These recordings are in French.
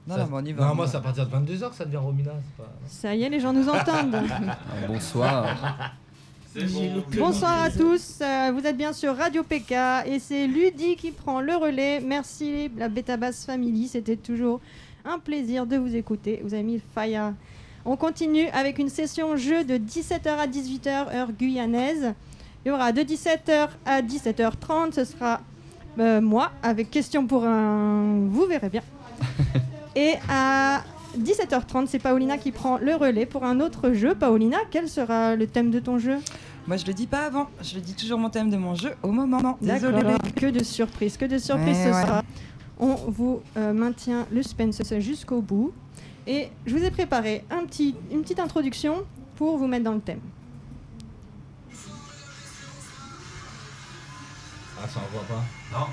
Non, mais on y va. Non, moi, c'est à partir de 22h que ça devient Romina. Ça y est, les gens nous entendent. Bonsoir. Bonsoir à tous, vous êtes bien sur Radio PK et c'est Ludi qui prend le relais. Merci la Beta Bass Family, c'était toujours un plaisir de vous écouter. Vous avez mis le fire. On continue avec une session jeu de 17h à 18h, heure guyanaise. Il y aura de 17h à 17h30, ce sera moi avec question pour un... Vous verrez bien. Et à 17h30, c'est Paolina qui prend le relais pour un autre jeu. Paolina, quel sera le thème de ton jeu ? Moi, je le dis pas avant. Je le dis toujours mon thème de mon jeu au moment. Désolé. Que de surprises ce soir. On vous maintient le suspense jusqu'au bout. Et je vous ai préparé une petite introduction pour vous mettre dans le thème. Ah, ça envoie pas. Non.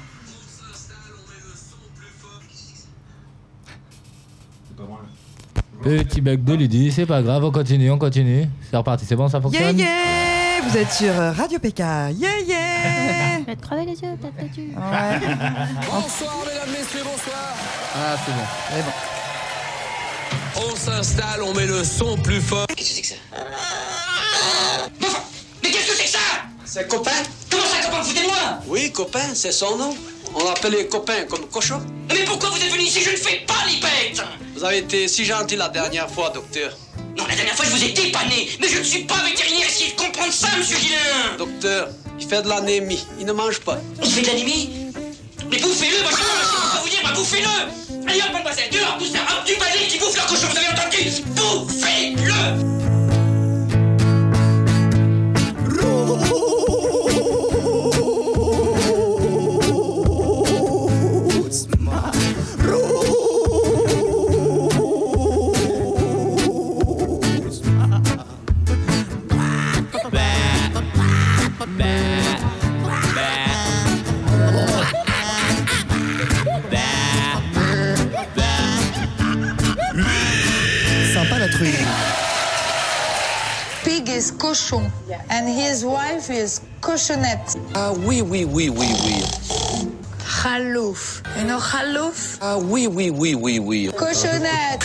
C'est pas moi. Petit bug de Lydie, c'est pas grave, on continue. C'est reparti, c'est bon, ça fonctionne. Vous êtes sur Radio PK. Je vais te crever les yeux, t'as têtu. Ouais. Bonsoir mesdames, messieurs, bonsoir. Ah, c'est bon. C'est bon. On s'installe, on met le son plus fort. Qu'est-ce que c'est que ça? Mais qu'est-ce que c'est que ça? C'est un copain? Comment ça, copain? Vous foutez de moi? Oui, copain, c'est son nom. On l'appelle les copains comme cochon. Mais pourquoi vous êtes venu ici? Je ne fais pas les bêtes! Vous avez été si gentil la dernière fois, docteur. Non, la dernière fois, je vous ai dépanné. Mais je ne suis pas vétérinaire, essayez de comprendre ça, monsieur Guillain. Docteur, il fait de l'anémie. Il ne mange pas. Il fait de l'anémie? Mais bouffez-le, moi je sais pas vous dire, moi bouffez-le! Allez hop, bonne passette, dehors, tout ça, hop, du basilic qui bouffe le cochon, vous avez entendu? Bouffez-le! Pig is cochon and his wife is cochonnette. Ah oui. Khalouf. You know khalouf? Ah oui. Cochonnette.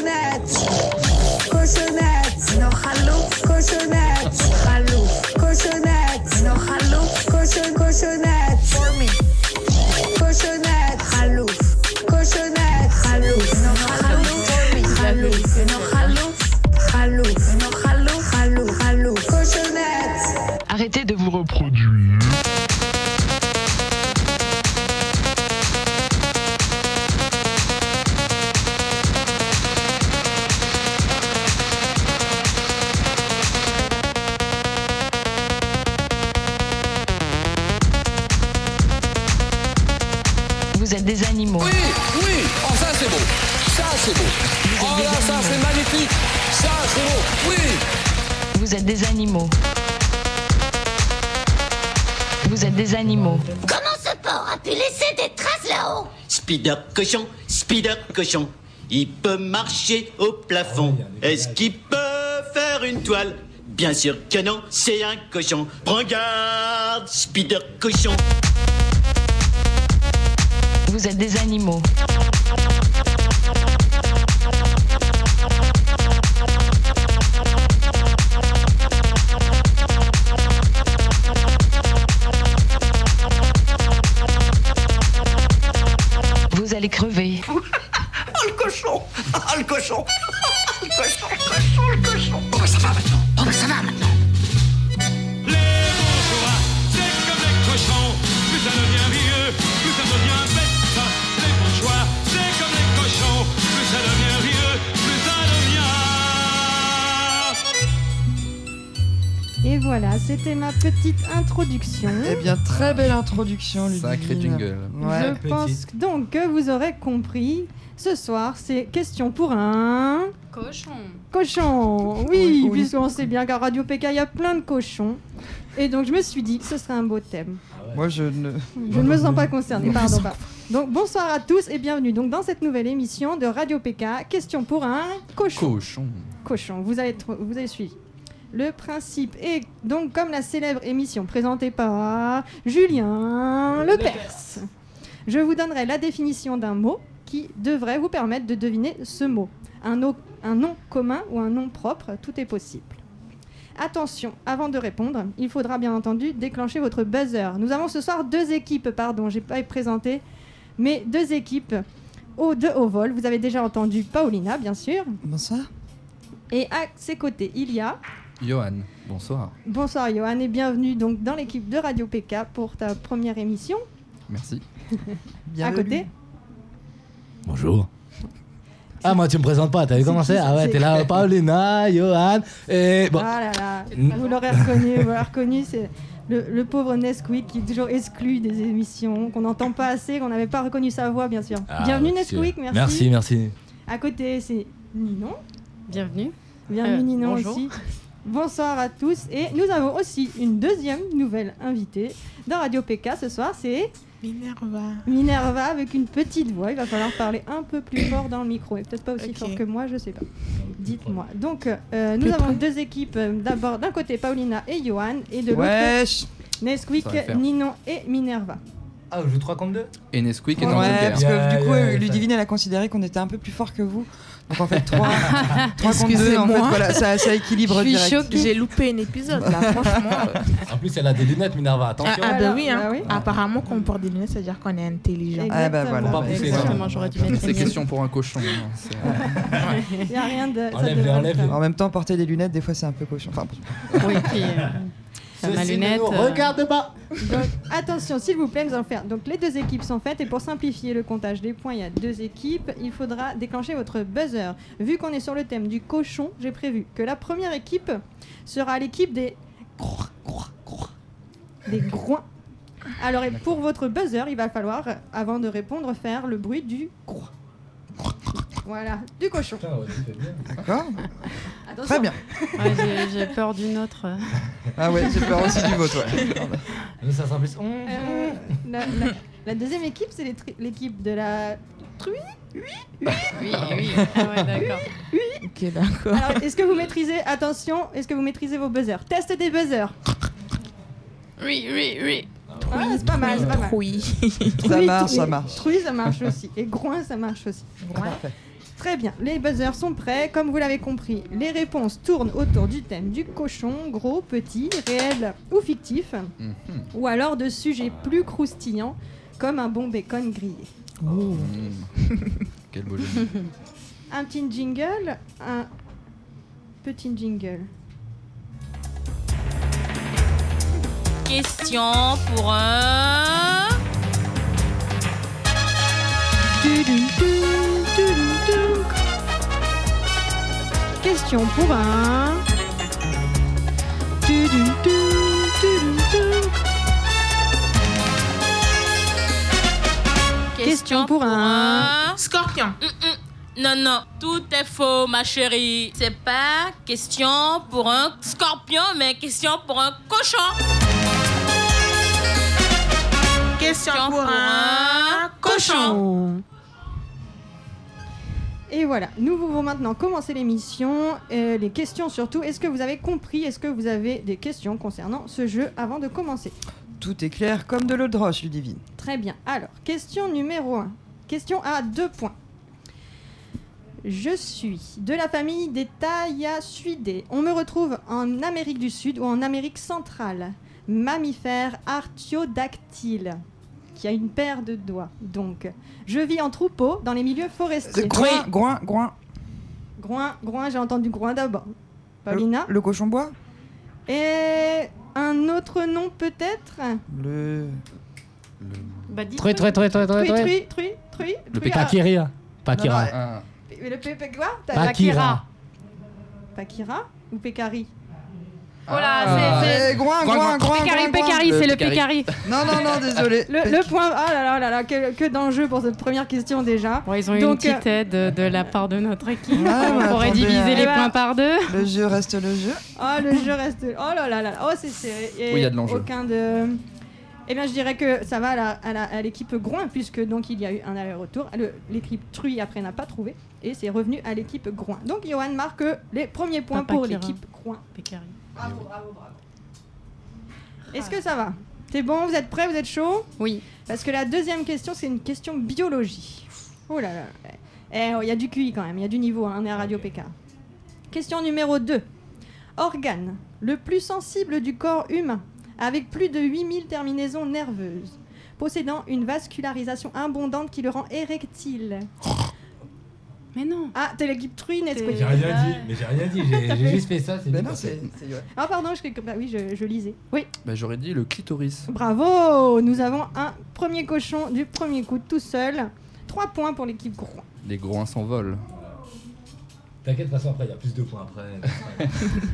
You know khalouf? Cochonnette. Khalouf. Cochonnette. You know khalouf? Cochonnette. For me. Cochonnette. Khalouf. Cochonnette. Khalouf. You know khalouf? For me. Khalouf. You know khalouf? Khalouf. You know khalouf? Cochonnette. Arrêtez de vous reproduire. Vous êtes des animaux. Oui. Oh, ça c'est beau. Oh là, ça c'est magnifique. Ça c'est beau. Oui. Vous êtes des animaux. Vous êtes des animaux. Comment ce porc a pu laisser des traces là-haut? Spider cochon, il peut marcher au plafond. Est-ce qu'il peut faire une toile? Bien sûr que non, c'est un cochon. Prends garde, Spider cochon. Vous êtes des animaux. Vous allez crever. Oh le cochon! Le cochon! Oh bah ça va maintenant! Les bourgeois, c'est comme les cochons. Plus ça devient vieux, plus ça devient bête. Les bourgeois, c'est comme les cochons. Plus ça devient vieux, plus ça devient... Et voilà, c'était ma petite introduction. Eh bien, très belle introduction, Ludivine. Sacré jingle. Ouais. Je pense donc que vous aurez compris. Ce soir, c'est question pour un... Cochon, oui. Puisqu'on sait bien qu'à Radio PK, il y a plein de cochons. Et donc, je me suis dit, ce serait un beau thème. Moi, je ne me sens pas concernée, pardon. Donc, bonsoir à tous et bienvenue donc, dans cette nouvelle émission de Radio PK. Question pour un cochon. Cochon, vous avez suivi. Le principe est donc comme la célèbre émission présentée par Julien Lepers. Je vous donnerai la définition d'un mot qui devrait vous permettre de deviner ce mot. Un nom commun ou un nom propre, tout est possible. Attention, avant de répondre, il faudra bien entendu déclencher votre buzzer. Nous avons ce soir 2 équipes, j'ai pas présenté, mais 2 équipes de haut vol. Vous avez déjà entendu Paulina, bien sûr. Bonsoir. Et à ses côtés, il y a... Johan, bonsoir. Bonsoir Johan et bienvenue donc dans l'équipe de Radio PK pour ta première émission. Merci. À côté. Bonjour. Ah, moi, tu me présentes pas, t'as vu comment c'est? Ah ouais, t'es là, Paulina, Johan, et bon. Ah là là, vous l'aurez reconnu, c'est le pauvre Nesquik qui est toujours exclu des émissions, qu'on n'entend pas assez, qu'on n'avait pas reconnu sa voix, bien sûr. Ah, bienvenue monsieur. Nesquik, merci. Merci. À côté, c'est Ninon. Bienvenue. Bienvenue Ninon bonjour. aussi. Bonsoir à tous. Et nous avons aussi une deuxième nouvelle invitée dans Radio PK ce soir, c'est... Minerva avec une petite voix. Il va falloir parler un peu plus fort dans le micro et peut-être pas aussi fort que moi, je sais pas. Dites-moi. Donc, nous avons 2 équipes. D'abord, d'un côté, Paulina et Johan, et de l'autre, Nesquik, Ninon et Minerva. Ah, on joue 3 contre 2 Et Nesquik est en Ouais, parce joker. que du coup, Ludivine, elle a considéré qu'on était un peu plus fort que vous. Donc en fait, 3 contre 2, en fait, voilà, ça équilibre direct. Je suis choquée. J'ai loupé un épisode là, franchement. En plus, elle a des lunettes, Minerva, attention. Bah oui, hein. Apparemment, quand on porte des lunettes, ça veut dire qu'on est intelligent. Ah bah voilà. Faut pas pousser, Exactement, j'aurais dû mettre C'est question pour un cochon. Il n'y a rien de... ça Enlève-les, devrait enlève-les. le faire. En même temps, porter des lunettes, des fois, c'est un peu cochon. Enfin, Oui, puis ma lunette. Regarde pas. Donc, attention, s'il vous plaît, nous allons faire. Donc, les 2 équipes sont faites et pour simplifier le comptage des points, il y a 2 équipes. Il faudra déclencher votre buzzer. Vu qu'on est sur le thème du cochon, j'ai prévu que la première équipe sera l'équipe des groins. Alors, et pour votre buzzer, il va falloir, avant de répondre, faire le bruit du groin. Voilà, du cochon. d'accord. Attention. Très bien. Ouais, j'ai peur d'une autre. Ah ouais, j'ai peur aussi du vôtre. Ouais. Nous, ça sera plus. La deuxième équipe, c'est l'équipe de la truie. Oui. Ah ouais, d'accord. Ok, d'accord. Alors, est-ce que vous maîtrisez, attention, est-ce que vous maîtrisez vos buzzers? Test des buzzers. Oui. Ah, c'est pas mal, c'est pas mal. Oui. Ça marche. Truie, ça marche aussi. Et groin, ça marche aussi. Parfait. Très bien, les buzzers sont prêts. Comme vous l'avez compris, les réponses tournent autour du thème du cochon, gros, petit, réel ou fictif, ou alors de sujets plus croustillants, comme un bon bacon grillé. Oh. Quel beau jeu. Un petit jingle, un petit jingle. Question pour un... Question pour un... Question pour un... Scorpion. Non, tout est faux, ma chérie. C'est pas question pour un scorpion, mais question pour un cochon. Question pour un cochon. Et voilà, nous pouvons maintenant commencer l'émission. Les questions surtout. Est-ce que vous avez compris? Est-ce que vous avez des questions concernant ce jeu avant de commencer? Tout est clair comme de l'eau de roche, Ludivine. Très bien. Alors, question numéro 1. Question à 2 points. Je suis de la famille des Thaiasuidae. On me retrouve en Amérique du Sud ou en Amérique centrale. Mammifère artiodactyle, qui a une paire de doigts. Donc, je vis en troupeau dans les milieux forestiers. Groin. Groin, j'ai entendu groin d'abord. Paulina? Le cochon bois? Et un autre nom peut-être? Bah, dis Truie. Le Pakiri. Pakira. Le quoi? Pakira. Pakira ou Pekari? Oh là, c'est Groin. Pécari, c'est le Pécari. Non, désolé. Le point... Ah là là, que d'enjeux pour cette première question déjà. Bon, ils ont eu une petite aide de la part de notre équipe. Ah, On pourrait diviser les points par 2. Le jeu reste le jeu. Le jeu reste... Oh là là, oh c'est serré. Oui, il y a de l'enjeu. Aucun de... Eh bien, je dirais que ça va à l'équipe Groin, puisque donc il y a eu un aller-retour. L'équipe Truie, après, n'a pas trouvé. Et c'est revenu à l'équipe Groin. Donc, Johan marque les premiers points pour l'équipe Groin. Pécari. Bravo. Est-ce que ça va? C'est bon, vous êtes prêts, vous êtes chaud? Oui. Parce que la deuxième question, c'est une question biologie. Oh là là. Il y a du QI quand même, il y a du niveau, hein, on est à Radio PK. Question numéro 2. Organe le plus sensible du corps humain, avec plus de 8000 terminaisons nerveuses, possédant une vascularisation abondante qui le rend érectile. Mais non. Ah, t'es l'équipe Truy, Nesquik. J'ai rien dit, mais j'ai rien dit, j'ai juste fait ça. Ben non, c'est ouais. Ah pardon, je lisais. Oui. Bah, j'aurais dit le clitoris. Bravo. Nous avons un premier cochon du premier coup tout seul. 3 points pour l'équipe Groin. Les groins s'envolent. T'inquiète, de toute façon, après, il y a plus de points après.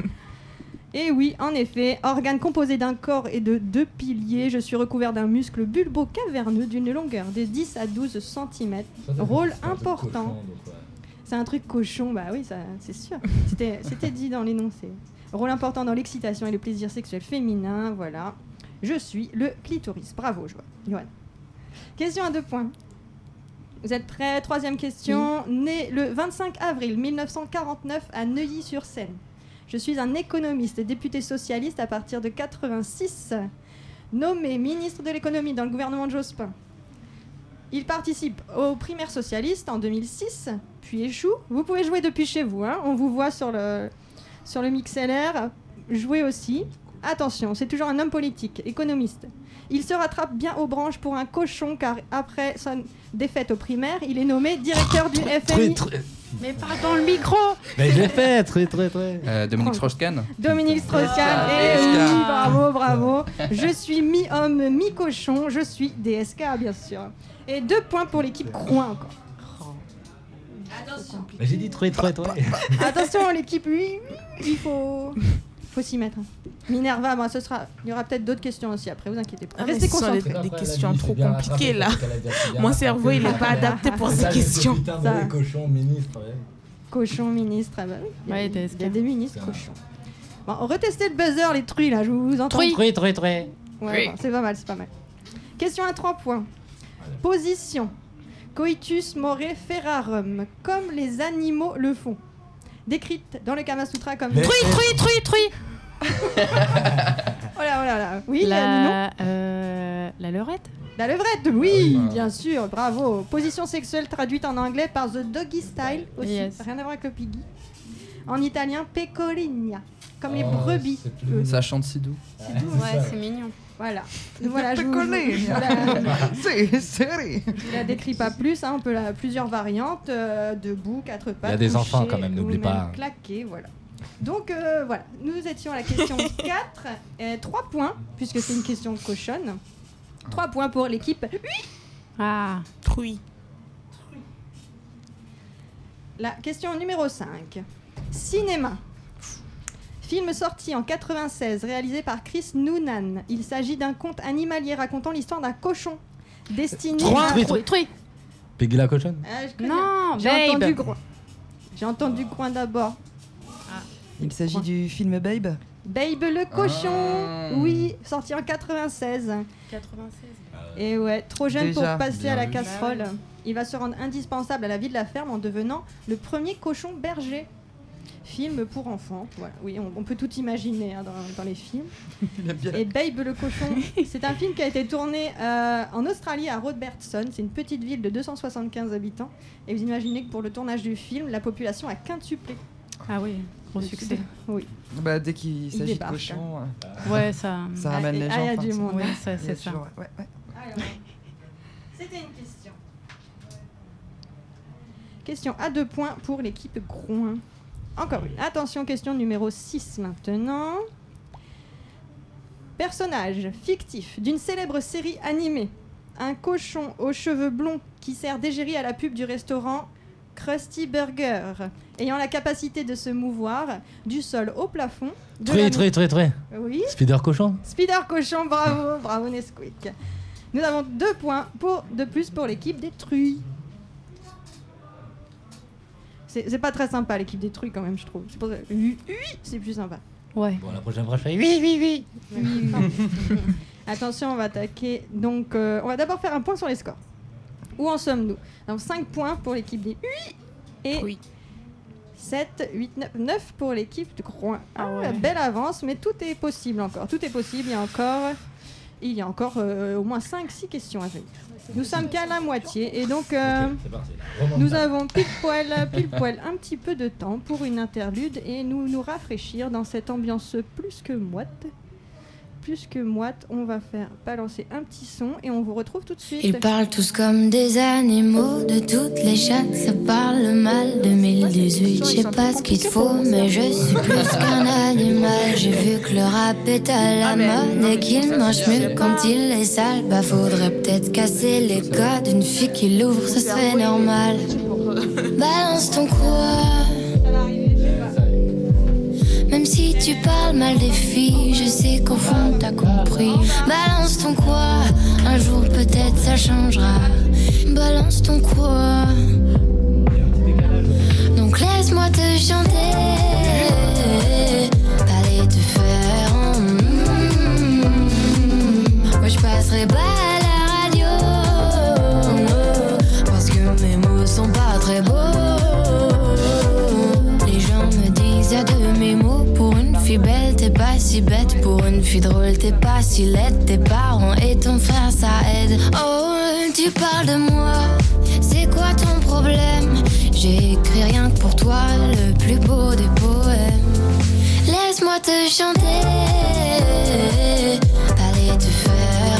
Et oui, en effet, organe composé d'un corps et de 2 piliers, je suis recouvert d'un muscle bulbo-caverneux d'une longueur de 10 à 12 cm. Rôle important. C'est un truc cochon, bah oui, ça, c'est sûr. C'était dit dans l'énoncé. Rôle important dans l'excitation et le plaisir sexuel féminin, voilà. Je suis le clitoris. Bravo, Johan. Question à 2 points. Vous êtes prêts? 3e question. Né le 25 avril 1949 à Neuilly-sur-Seine. Je suis un économiste, député socialiste à partir de 86, nommé ministre de l'économie dans le gouvernement de Jospin. Il participe aux primaires socialistes en 2006, puis échoue. Vous pouvez jouer depuis chez vous, hein. On vous voit sur le MixLR. Jouer aussi. Attention, c'est toujours un homme politique, économiste. Il se rattrape bien aux branches pour un cochon car après son défaite aux primaires, il est nommé directeur du FMI. Mais pas dans le micro. Mais j'ai fait, très. Dominique Strauss-Kahn. Dominique Strauss-Kahn. Et oui, bravo. Je suis mi-homme, mi-cochon. Je suis DSK, bien sûr. Et 2 points pour l'équipe Groin encore. Attention. Mais j'ai dit très. Attention, l'équipe, oui, il faut s'y mettre. Minerva, bon, il y aura peut-être d'autres questions aussi après, vous inquiétez pas. Restez concentrés. Des questions trop compliquées là. Mon cerveau, il n'est pas adapté pour ces questions. Cochon, ministre. Cochon, ministre, ah bah oui. Il y a des ministres cochons. Bon, retestez le buzzer, les truies là, je vous entends. Très. Ouais, bon, c'est pas mal. Question à 3 points. Position. Coitus more ferarum, comme les animaux le font. Décrite dans le Kama Sutra comme... Truie. Oh là. Oui, la levrette. La levrette, oui, bien sûr, bravo. Position sexuelle traduite en anglais par The Doggy Style aussi, Yes. rien à voir avec le piggy. En italien, pecorigna, comme les brebis. Ça chante si doux. Ouais, c'est mignon. Voilà. Je vous la décris pas plus, hein, on peut plusieurs variantes, debout, 4 pattes. Il y a des couché, enfants quand même, n'oublie ou pas. Claqué, voilà. Donc voilà, nous étions à la question 4, 3 points, puisque c'est une question cochonne. 3 points pour l'équipe. Ah, Truie. La question numéro 5. Cinéma. Film sorti en 96, réalisé par Chris Noonan. Il s'agit d'un conte animalier racontant l'histoire d'un cochon destiné à... Truie. Peggy la cochonne. Je connais. Non, J'ai entendu Groin d'abord. Il s'agit du film Babe. Babe le cochon, oui, sorti en 96. 96. Et ouais, trop jeune Déjà. pour passer à la Bien vu. casserole. Il va se rendre indispensable à la vie de la ferme en devenant le premier cochon berger. Film pour enfants, voilà. Oui, on peut tout imaginer, hein, dans les films. Et Babe le cochon, c'est un film qui a été tourné en Australie à Robertson. C'est une petite ville de 275 habitants. Et vous imaginez que pour le tournage du film, la population a quintuplé. Ah oui, gros succès. Oui. Bah, dès qu'il s'agit de débarque, cochons, Ouais, ça. ça ramène les gens. Il y a enfin, du ça- monde. Oui, hein. ça, il y a c'est ça. toujours- ouais. Alors, c'était une question. Question à 2 points pour l'équipe Groin. Encore une. Attention, question numéro 6 maintenant. Personnage fictif d'une célèbre série animée. Un cochon aux cheveux blonds qui sert d'égérie à la pub du restaurant Krusty Burger, ayant la capacité de se mouvoir du sol au plafond. de la Très. Oui. Spider cochon. Spider cochon, bravo Nesquik. Nous avons 2 points de plus pour l'équipe des truies. C'est pas très sympa l'équipe des truies quand même, je trouve. C'est pour ça- oui, c'est plus sympa. Ouais. Bon, la prochaine fois, je fais oui. Oui. Attention, on va attaquer. Donc, on va d'abord faire un point sur les scores. Où en sommes-nous? Donc 5 points pour l'équipe des oui et 7, 8, 9 pour l'équipe de Groin. Ah ouais. Belle avance, mais tout est possible encore. Tout est possible, il y a encore Il y a encore au moins 5-6 questions à venir. Nous sommes qu'à la moitié et donc C'est parti. là. nous avons pile poil un petit peu de temps pour une interlude et nous rafraîchir dans cette ambiance plus que moite. On va faire balancer un petit son et on vous retrouve tout de suite. Ils parlent tous comme des animaux, de toutes les chattes, ça parle mal. 2018, je sais pas ce qu'il te faut, mais je suis plus qu'un animal. J'ai vu que le rap est à la mode et qu'il mange mieux quand il est sale. Bah faudrait peut-être casser les codes, une fille qui l'ouvre, ce serait normal. Balance ton quoi. Même si tu parles mal des filles, je sais qu'au fond t'as compris. Balance ton quoi, un jour peut-être ça changera. Balance ton quoi. Donc laisse-moi te chanter. Allez te faire moi je passerai pas à la radio, parce que mes mots sont pas très beaux. Les gens me disent à demi-mot. Pour une fille belle, t'es pas si bête. Pour une fille drôle, t'es pas si laide. Tes parents et ton frère, ça aide. Oh, tu parles de moi, c'est quoi ton problème? J'ai écrit rien que pour toi, le plus beau des poèmes. Laisse-moi te chanter. Allez te faire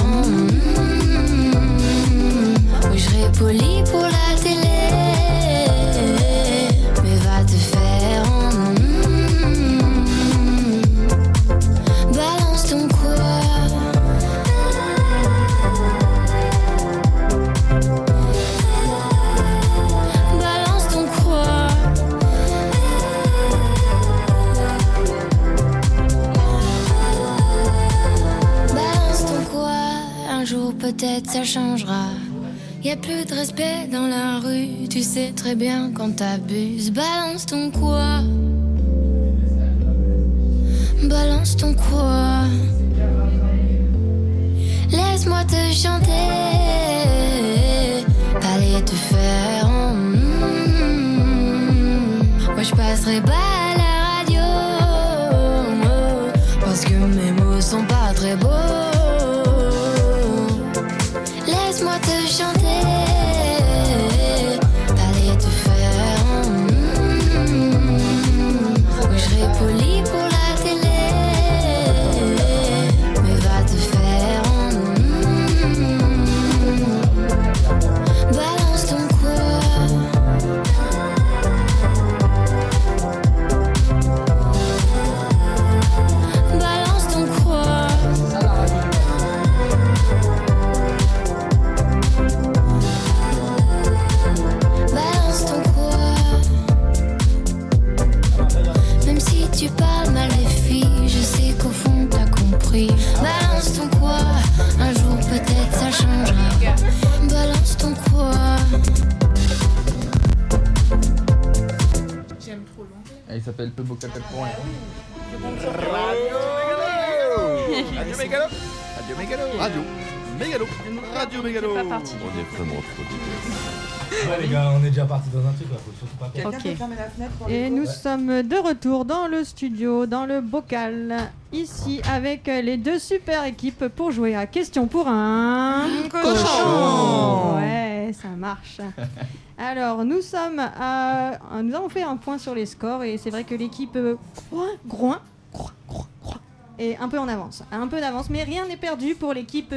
oui, je serai poli pour la télé, mais va te faire balance ton quoi. Balance ton quoi. Balance ton quoi. Un jour peut-être ça changera. Y'a plus de respect dans la rue, tu sais très bien quand t'abuses. Balance ton quoi. Balance ton quoi. Laisse-moi te chanter. Allez te faire moi je passerai pas à la radio, parce que mes mots sont pas très beaux. Laisse-moi te chanter. Allez te faire oui je serai poli pour la télé, mais va te faire balance ton quoi. Balance ton quoi. Balance ton quoi. Même si tu parles mal des filles, je sais qu'au fond t'as compris. Balance ton quoi. Un jour peut-être ça changera. Balance ton quoi. J'aime trop l'anglais. Il s'appelle Peu Beau Caca pour rien. Radio Mégalo. Radio Mégalo. Radio Mégalo. Radio Mégalo. C'est pas parti. On est vraiment trop divers. Ouais, les gars, on est déjà parti dans un truc là, faut surtout pas perdre. Quelqu'un peut fermer la fenêtre pour Et les nous autres. sommes de retour dans le studio, dans le bocal, ici avec les deux super équipes pour jouer à Question pour un cochon. Ouais, ça marche. Alors, nous avons fait un point sur les scores et c'est vrai que l'équipe Groin est un peu en avance. Un peu d'avance, mais rien n'est perdu pour l'équipe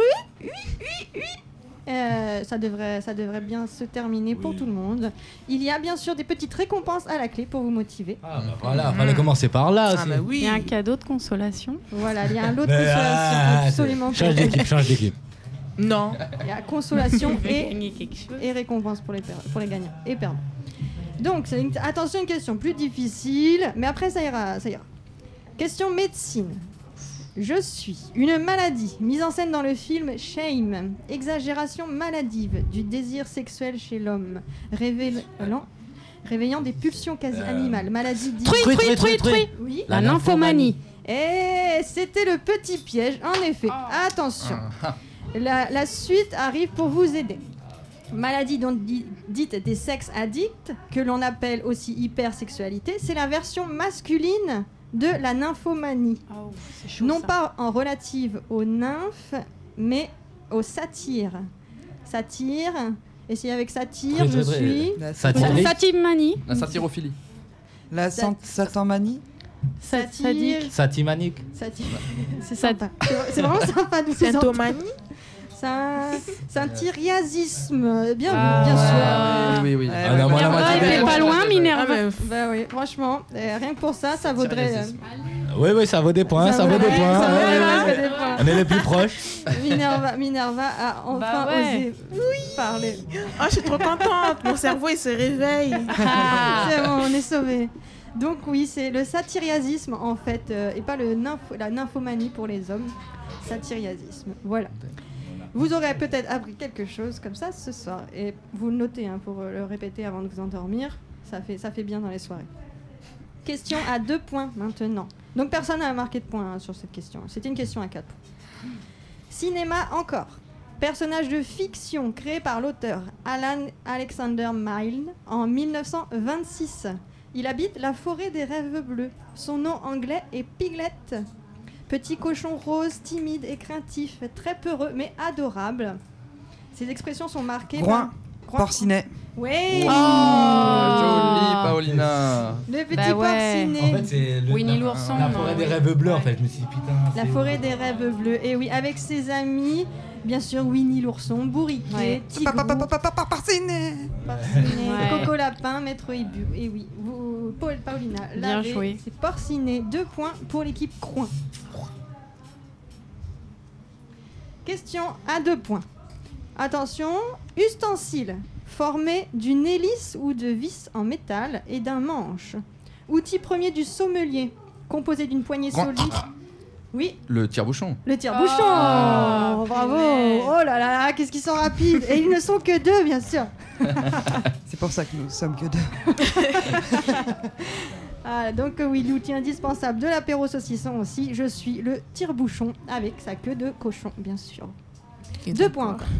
ça devrait bien se terminer pour tout le monde. Il y a bien sûr des petites récompenses à la clé pour vous motiver. Ah bah voilà, fallait commencer par là aussi. Il y a un cadeau de consolation. Voilà, il y a un lot de consolation absolument. Change d'équipe, change d'équipe. Non. Il y a consolation Gagner quelque chose. et récompense pour les gagnants et perdants. Donc, attention, une question plus difficile, mais après ça ira. Question médecine. Je suis une maladie mise en scène dans le film Shame, exagération maladive du désir sexuel chez l'homme, réveillant des pulsions quasi animales, maladie dite... Truie. Oui. La nymphomanie. Et c'était le petit piège, en effet. Attention. La suite arrive pour vous aider. Maladie dite des sexes addicts, que l'on appelle aussi hypersexualité, c'est la version masculine de la nymphomanie. Oh, c'est chaud, Non ça. pas en relative aux nymphes, mais aux satyres. Satire, essayez avec satire, je suis... Satirique. Satimanie. La satyrophilie. La satanmanie. Satire. Satimanique. C'est sympa. C'est vraiment sympa de vous entendre. Saintomanie. C'est un tyriasisme, bien Ah, vu, bien sûr. oui, oui. Ah non, moi, la Minerva moitié des- était pas loin, Minerva. Bah oui, franchement, rien que pour ça, ça vaudrait... Oui, ça vaut des points, ça vaut des points. ça Ouais, vaut ouais. des points. On est les plus proches. Minerva a enfin Bah ouais. osé parler. Oh, je suis trop contente. Mon cerveau, il se réveille. C'est bon, on est sauvés. Donc oui, c'est le satyriasisme en fait, et pas la nymphomanie pour les hommes. Satyriasisme, voilà. Vous aurez peut-être appris quelque chose comme ça ce soir. Et vous le notez hein, pour le répéter avant de vous endormir. Ça fait bien dans les soirées. Question à 2 points maintenant. Donc personne n'a marqué de points hein, sur cette question. C'était une question à 4 points. Cinéma encore. Personnage de fiction créé par l'auteur Alan Alexander Milne en 1926. Il habite la forêt des rêves bleus. Son nom anglais est Piglet. Petit cochon rose, timide et craintif, très peureux mais adorable. Ses expressions sont marquées Groin. par... Porcinet. Oui. Jolie Paolina. Le petit Bah ouais. porcinet. En fait, c'est Winnie l'ourson. la forêt des rêves bleus. En fait, je me suis dit, putain. La c'est forêt où des rêves bleus. Et oui, avec ses amis, bien sûr Winnie l'ourson, Bourriquet, Ouais. Tigrou, Porcinet. Porcinet, Ouais. Coco Lapin, Maître Ibu. Et oui, Paulina, Bien l'avez, joué. c'est Porcinet. 2 points pour l'équipe Croin. Question à 2 points. Attention, ustensile formé d'une hélice ou de vis en métal et d'un manche. Outil premier du sommelier, composé d'une poignée Grand- solide. Oui, Le tire-bouchon. le tire-bouchon. Oh, Bravo. punaise. Oh là là, qu'est-ce qu'ils sont rapides. Et ils ne sont que 2, bien sûr. C'est pour ça que nous sommes que 2. Ah, donc oui, l'outil indispensable de l'apéro saucisson aussi, je suis le tire-bouchon avec sa queue de cochon, bien sûr. 2 points encore.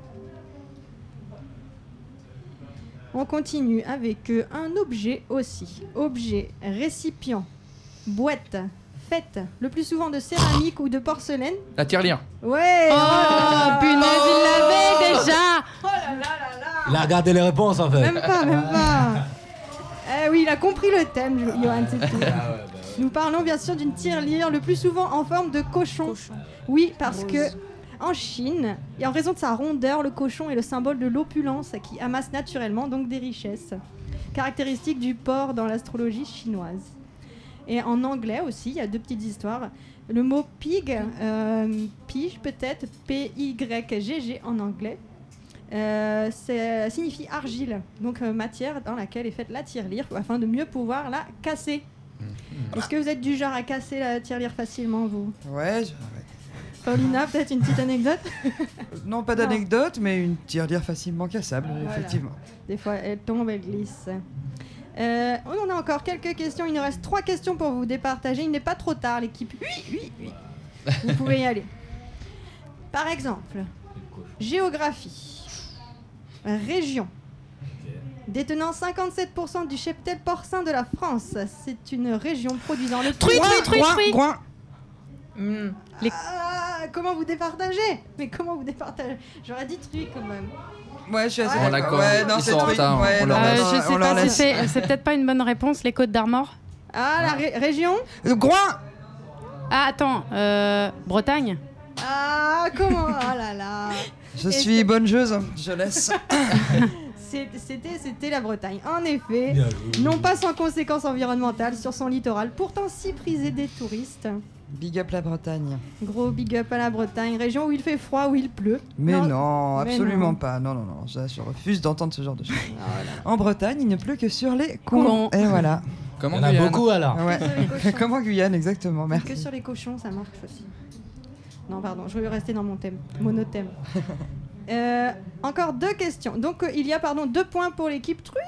On continue avec un objet aussi. Objet, récipient, boîte, faite, le plus souvent de céramique ou de porcelaine. La tirelire. Ouais. Oh, punaise, il l'avait déjà. Oh là là là là. Il a regardé les réponses en fait. Même pas. Oui, il a compris le thème, Johan, c'est tout. Nous parlons bien sûr d'une tirelire, le plus souvent en forme de cochon. Oui, parce que en Chine, et en raison de sa rondeur, le cochon est le symbole de l'opulence qui amasse naturellement donc des richesses, caractéristique du porc dans l'astrologie chinoise. Et en anglais aussi, il y a 2 petites histoires. Le mot pig, pige peut-être, P-Y-G-G en anglais, ça signifie argile, donc matière dans laquelle est faite la tirelire afin de mieux pouvoir la casser. Est-ce que vous êtes du genre à casser la tirelire facilement, vous? Ouais. Paulina, peut-être une petite anecdote? Non, pas d'anecdote, mais une tirelire facilement cassable, Voilà. effectivement. Des fois, elle tombe, elle glisse. On a encore quelques questions. Il nous reste 3 questions pour vous départager. Il n'est pas trop tard, l'équipe. Oui. Vous pouvez y aller. Par exemple, géographie. Région. Détenant 57% du cheptel porcin de la France. C'est une région produisant le Truc. Groin. Comment vous départagez? Mais comment vous départagez? J'aurais dit truc quand même. Ouais, je suis assez On l'accorde. Ouais, non, Ils c'est sont en truc. retard, Ouais, on non, leur non, laisse. non, Je on sais leur pas si laisse. c'est peut-être pas une bonne réponse, les Côtes d'Armor. Ah, la région? Groin. Ah, attends, Bretagne. Ah, comment? Oh là là. Je suis bonne joueuse, je laisse. C'était la Bretagne. En effet, non pas sans conséquences environnementales sur son littoral, pourtant si prisé des touristes. Big up la Bretagne. Gros big up à la Bretagne, région où il fait froid, où il pleut. Mais non, mais absolument non. pas. Non, je refuse d'entendre ce genre de choses. Ah, voilà. En Bretagne, il ne pleut que sur les cons. Cons. Et voilà. Comment Il y en a Guyane beaucoup alors. Ouais. sur les cochons. Comment Guyane, exactement. Merci. Que sur les cochons, ça marche aussi. Non, pardon, je vais rester dans mon thème, monothème. Encore 2 questions. Donc, il y a 2 points pour l'équipe Truy.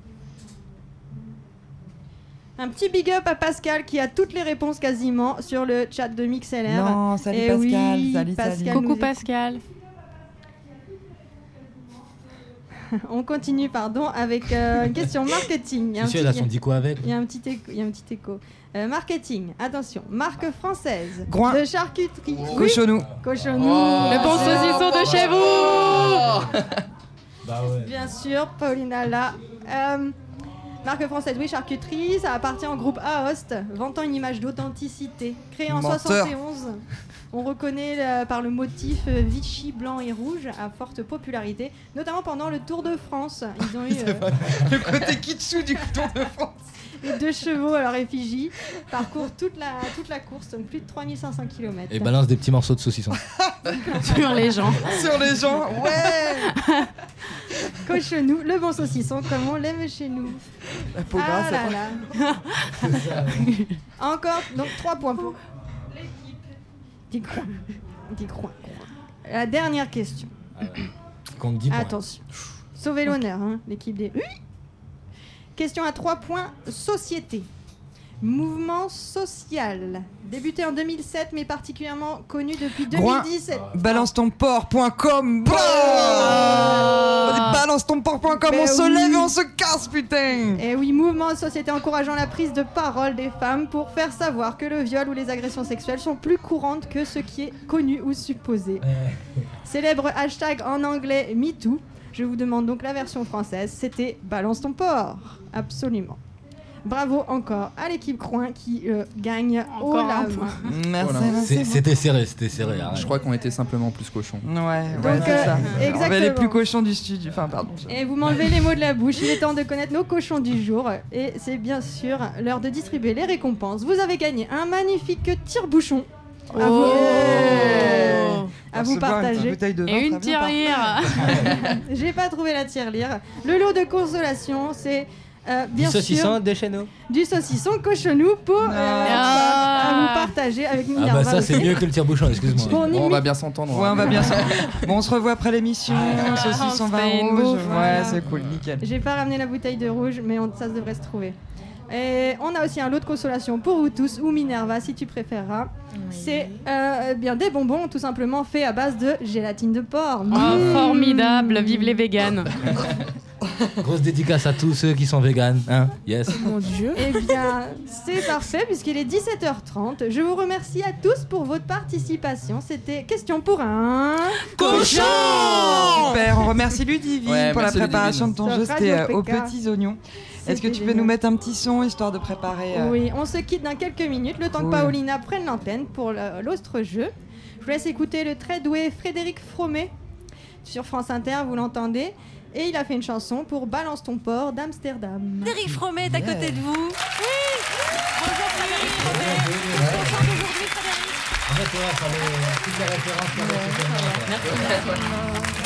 Un petit big up à Pascal qui a toutes les réponses quasiment sur le chat de MixLR. Non, salut Et Pascal. oui, Salut. Pascal. Coucou nous Pascal. On continue, avec une question marketing. Si, elle a son dico avec. Il y a un petit écho. Marketing, attention. Marque française Groin. de charcuterie. Cochonou. Cochonou. Le bon saucisson de chez vous. Bah ouais. Bien sûr, Paulina là. Marque française, oui, charcuterie. Ça appartient au groupe Aoste, vantant une image d'authenticité. Créé en Menteur. 71, on reconnaît par le motif Vichy blanc et rouge à forte popularité, notamment pendant le Tour de France. Ils ont eu Le côté kitschou du Tour de France. les 2 chevaux à leur effigie, parcourent toute la course, donc plus de 3500 km. Et balance des petits morceaux de saucisson. Sur les gens. Sur les gens, ouais. Cochonou, le bon saucisson, comme on l'aime chez nous. La peau grasse. là là. Encore, donc 3 points pour l'équipe des Croix. La dernière question. Compte 10 points. Attention. Sauvez l'honneur, hein, l'équipe des... Question à 3 points. Société. Mouvement social. Débuté en 2007, mais particulièrement connu depuis 2017. Balance-ton-port.com. Balance-ton-port.com, on se lève et on se casse, putain. Et oui, mouvement société encourageant la prise de parole des femmes pour faire savoir que le viol ou les agressions sexuelles sont plus courantes que ce qui est connu ou supposé. Célèbre hashtag en anglais MeToo. Je vous demande donc la version française. C'était Balance ton porc. Absolument. Bravo encore à l'équipe Croin qui gagne haut la main. Merci. C'était serré. Arrête. Je crois qu'on était simplement plus cochons. Ouais, Donc, c'est ça. exactement. On va les plus cochons du studio. Enfin, pardon. Et vous m'enlevez les mots de la bouche. Il est temps de connaître nos cochons du jour. Et c'est bien sûr l'heure de distribuer les récompenses. Vous avez gagné un magnifique tire-bouchon. À vous, à vous partager. Et une tirelire. J'ai pas trouvé la tirelire. Le lot de consolation, c'est bien sûr saucisson de chez nous. du saucisson cochonou pour à vous partager avec Ah Minerva. bah ça c'est aussi. mieux que le tire-bouchon, excuse-moi. Pour Bon, on va bien s'entendre. Ouais, on va bien s'entendre. Bon, on se revoit après l'émission. Saucisson on se vin fait une rouge. bouffe, Ouais, voilà. c'est cool, nickel. J'ai pas ramené la bouteille de rouge, mais ça devrait se trouver. Et on a aussi un lot de consolation pour vous tous, ou Minerva si tu préféreras. C'est bien des bonbons tout simplement faits à base de gélatine de porc. Oh, formidable, vive les véganes. Grosse dédicace à tous ceux qui sont véganes, hein. Yes. Mon Dieu. Eh bien, c'est parfait puisqu'il est 17h30. Je vous remercie à tous pour votre participation. C'était Question pour un... Cochon. Super, on remercie Ludivine Ouais, pour la merci préparation de ton Sur jeu. C'était Radio aux PK. petits oignons. Est-ce que C'était tu peux génial. nous mettre un petit son histoire de préparer Oui, on se quitte dans quelques minutes, le temps Cool. que Paolina prenne l'antenne pour l'autre jeu. Je vous laisse écouter le très doué Frédéric Fromet sur France Inter, vous l'entendez. Et il a fait une chanson pour Balance ton port d'Amsterdam. Frédéric Fromet est à côté de vous. Oui. Bonjour Frédéric Fromet. On chante aujourd'hui Frédéric. En fait, il fallait toutes les références pour Merci.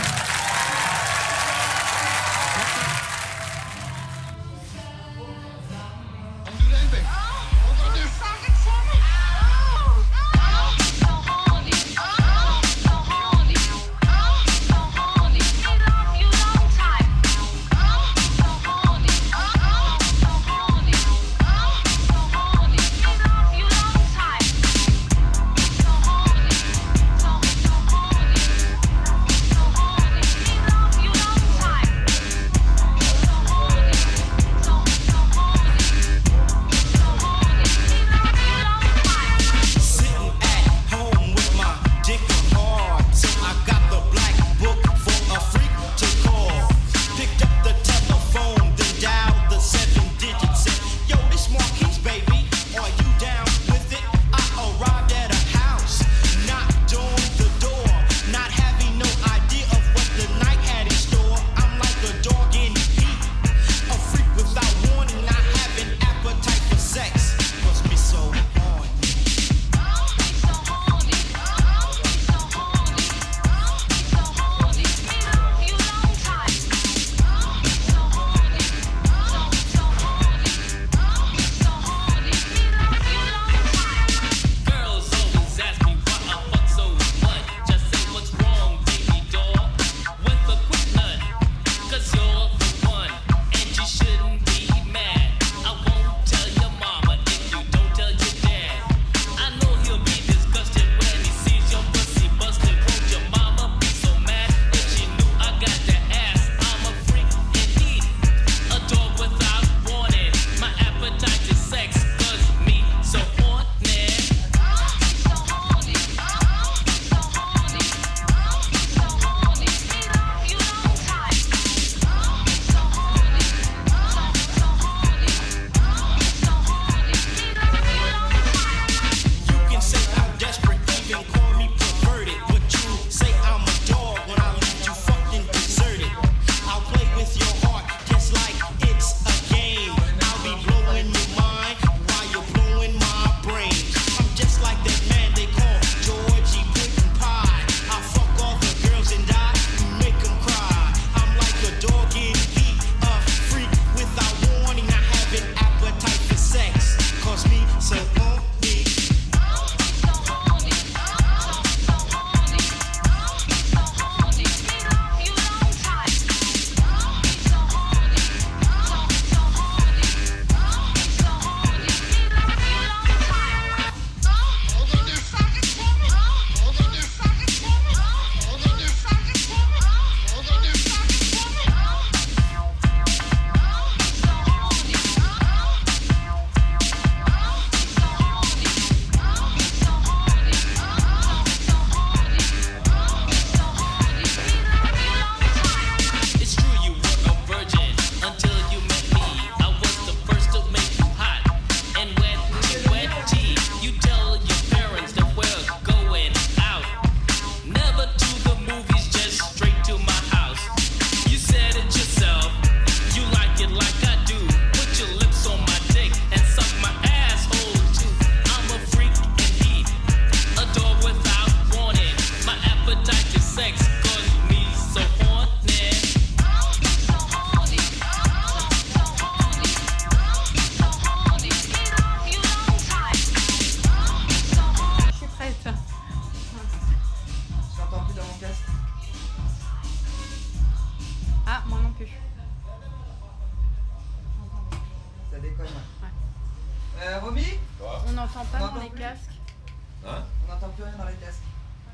déconne. Romy On n'entend pas dans les casques. Hein? On n'entend plus rien dans les casques.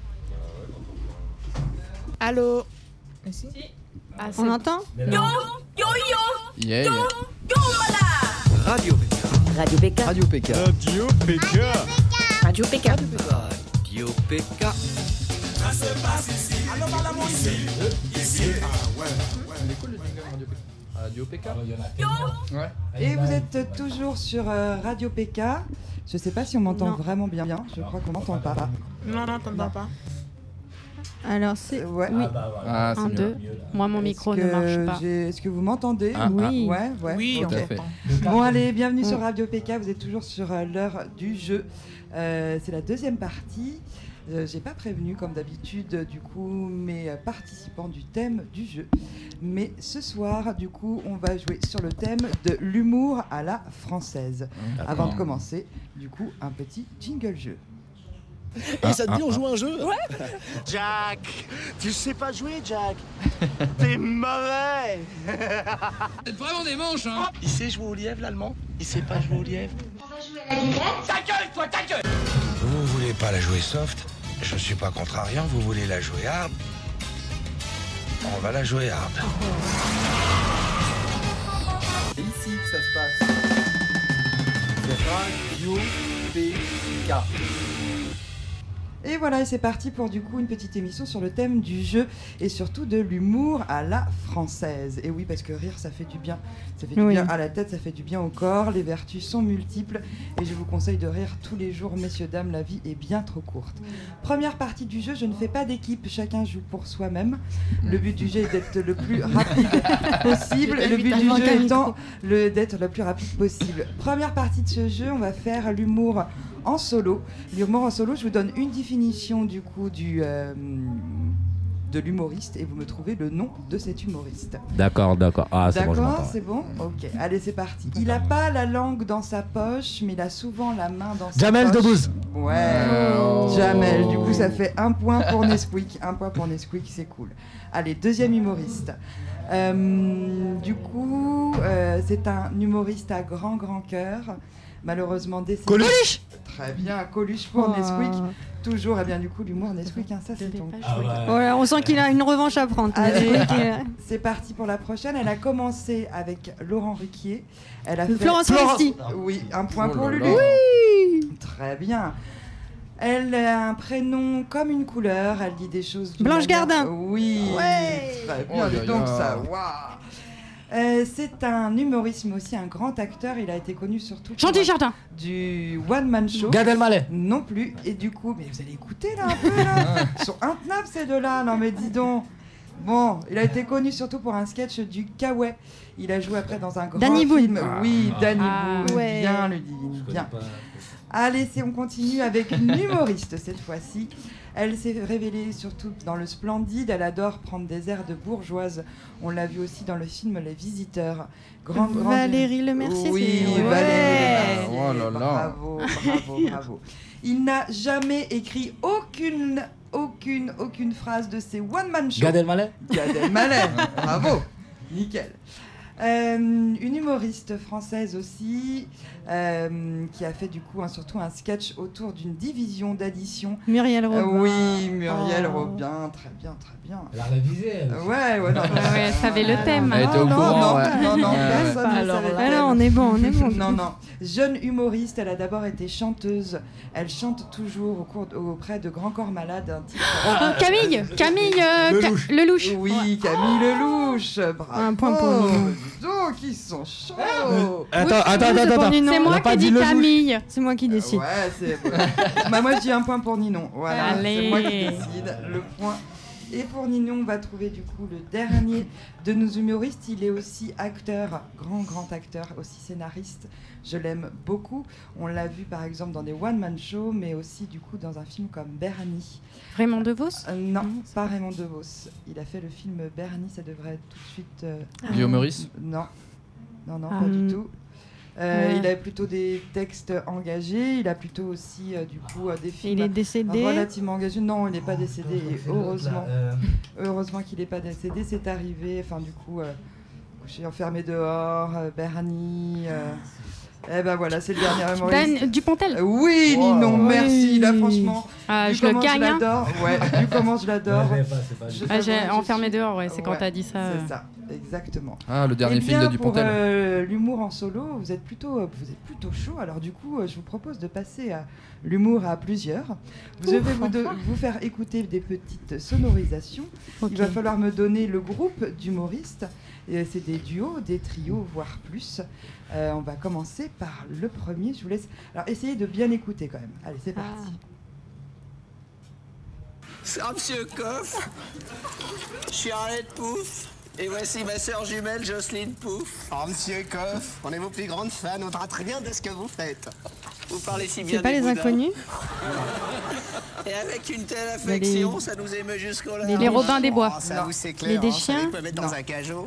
Allô? Si. Ah, on entend? Yo, yo, yo. Yeah. Yo, yo, voilà. Radio PK. Radio PK. Radio PK. Radio PK. Radio PK. Radio PK. Ça se passe ici. Allô, madame, ici. Ah ouais. Il est cool le jingle Radio PK. Radio PK. Ouais. Et vous êtes toujours sur Radio PK. Je sais pas si on m'entend Non. vraiment bien. Je crois qu'on m'entend pas. Non, t'entends pas. Alors c'est... Ouais. Oui. Ah, c'est 1, mieux. 2. Moi, mon micro ne marche pas. Est-ce que vous m'entendez? Ah, Oui. Ouais. Oui, Ok. Tout à fait. Bon allez, bienvenue sur Radio PK, vous êtes toujours sur l'heure du jeu. C'est la deuxième partie. J'ai pas prévenu comme d'habitude du coup mes participants du thème du jeu. Mais ce soir du coup on va jouer sur le thème de l'humour à la française. Avant de commencer, du coup un petit jingle jeu. Et ça te dit on joue un jeu? Ouais. Jack, tu sais pas jouer, Jack. T'es mauvais. C'est vraiment des manches, hein. Il sait jouer au lièvre, l'allemand? Il sait pas jouer au lièvre. Ta gueule, toi, ta gueule. Vous voulez pas la jouer soft? Je suis pas contrariant, vous voulez la jouer hard? On va la jouer hard. C'est ici que ça se passe. C'est Radio PK. Et voilà, et c'est parti pour du coup une petite émission sur le thème du jeu et surtout de l'humour à la française. Et oui, parce que rire, ça fait du bien. Ça fait du Oui. bien à la tête, ça fait du bien au corps. Les vertus sont multiples et je vous conseille de rire tous les jours, messieurs, dames, la vie est bien trop courte. Première partie du jeu, je ne fais pas d'équipe, chacun joue pour soi-même. Le but du jeu est d'être le plus rapide possible. Le but du jeu étant d'être le plus rapide possible. Première partie de ce jeu, on va faire l'humour en solo. L'humour en solo, je vous donne une définition du coup de l'humoriste et vous me trouvez le nom de cet humoriste. D'accord. Ah, c'est bon, je D'accord, m'entends. c'est bon. Ok, allez, c'est parti. Il n'a pas la langue dans sa poche, mais il a souvent la main dans sa Jamel poche. Debbouze. Ouais, Jamel. Du coup, ça fait 1 point pour Nesquik. 1 point pour Nesquik, c'est cool. Allez, deuxième humoriste. Du coup, c'est un humoriste à grand cœur. Malheureusement décédé. Coluche. Très bien, Coluche pour Nesquik. Toujours, et bien du coup, l'humour Nesquik, hein, ça c'est ton truc. Voilà, on sent qu'il a une revanche à prendre. Allez, Nesquik, c'est parti pour la prochaine. Elle a commencé avec Laurent Ruquier. Elle a Florence fait... Foresti. Oui, 1 point Oh pour là Lulu. là. Oui. Très bien. Elle a un prénom comme une couleur. Elle dit des choses. d'une Blanche manière- Gardin. Oui. Ouais. Très bien. Oh dis là donc là. ça. Waouh. C'est un humoriste, mais aussi un grand acteur. Il a été connu surtout pour Chanty Chartin. du one-man show. Gad Elmaleh. Non plus. Et du coup, mais vous allez écouter là un peu là. Ils sont intenables ces deux-là. Non mais dis donc. Bon, il a été connu surtout pour un sketch du Kawaii. Il a joué après dans un grand Danny Boone. film. Oui, Danny Ah, Boone. ouais. Bien, Ludivine, bien. Allez, on continue avec une humoriste cette fois-ci. Elle s'est révélée surtout dans le Splendide. Elle adore prendre des airs de bourgeoise. On l'a vu aussi dans le film Les Visiteurs. Valérie Lemercier. Oui, c'est... Valérie Lemercier. Oh là là. Bravo. Il n'a jamais écrit aucune phrase de ses one-man shows. Gad Elmaleh. Gad Elmaleh. Bravo. Nickel. Une humoriste française aussi qui a fait du coup surtout un sketch autour d'une division d'addition. Muriel Robin. Oui, Muriel Oh. Robin, très bien. Elle a révisé, elle. Ouais, non. Ouais, elle savait le thème. Elle était au Non, courant, ouais. non, Ouais. personne ne Alors, savait le là, thème. on est bon. Non. Jeune humoriste, elle a d'abord été chanteuse. Elle chante toujours auprès de Grand Corps Malade, un titre. Camille Lelouch. Oui, Camille Lelouch. Bravo. 1 point pour Ninon. Dis donc, ils sont chauds. Attends. C'est moi qui dis Camille. C'est moi qui décide. Ouais, c'est. Moi, je dis 1 point pour Ninon. Voilà, Allez. c'est moi qui décide. Le point. Et pour Ninon, on va trouver du coup le dernier de nos humoristes. Il est aussi acteur, grand acteur, aussi scénariste. Je l'aime beaucoup. On l'a vu par exemple dans des one-man shows, mais aussi du coup dans un film comme Bernie. Raymond DeVos. Non, pas Raymond DeVos. Il a fait le film Bernie, ça devrait être tout de suite... Guillaume Meurice. Non, pas du tout. Il a plutôt des textes engagés, il a plutôt aussi du coup des films Il est décédé. relativement engagés. Non, il n'est pas décédé et heureusement qu'il n'est pas décédé. C'est arrivé, enfin du coup couché enfermé dehors, Bernie. Eh ben voilà, c'est le dernier humoriste. Dan Dupontel. Oui, Ninon, merci. Là, franchement, je le gagne. Je l'adore. Ouais, vu comment je l'adore. J'ai enfermé dehors, ouais, c'est quand t'as dit ça. C'est ça, exactement. Ah, le dernier film de Dupontel. Pour l'humour en solo, vous êtes plutôt chaud. Alors du coup, je vous propose de passer à l'humour à plusieurs. Je vais vous faire écouter des petites sonorisations. Okay. Il va falloir me donner le groupe d'humoristes. C'est des duos, des trios, voire plus. On va commencer par le premier. Je vous laisse. Alors essayez de bien écouter quand même. Allez, c'est parti. Ça, Monsieur Coff. Je suis Arlette Pouf. Et voici ma sœur jumelle Jocelyne Pouf. Oh, Monsieur Coff, on est vos plus grandes fans. On dira très bien de ce que vous faites. Vous parlez si bien. C'est pas les inconnus. Et avec une telle affection, ça nous émeut jusqu'au-là. Les Robins des Bois. Oh, ça vous c'est clair. Les Deschiens. Vous pouvez mettre dans un cajot.